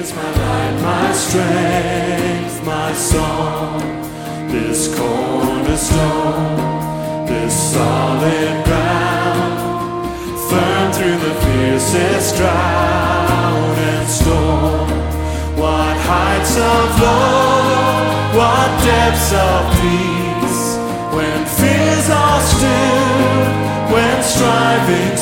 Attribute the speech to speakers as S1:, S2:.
S1: my light, my strength, my song. This cornerstone, this solid ground, firm through the fiercest drought and storm. What heights of love, what depths of peace, when fears are still, when striving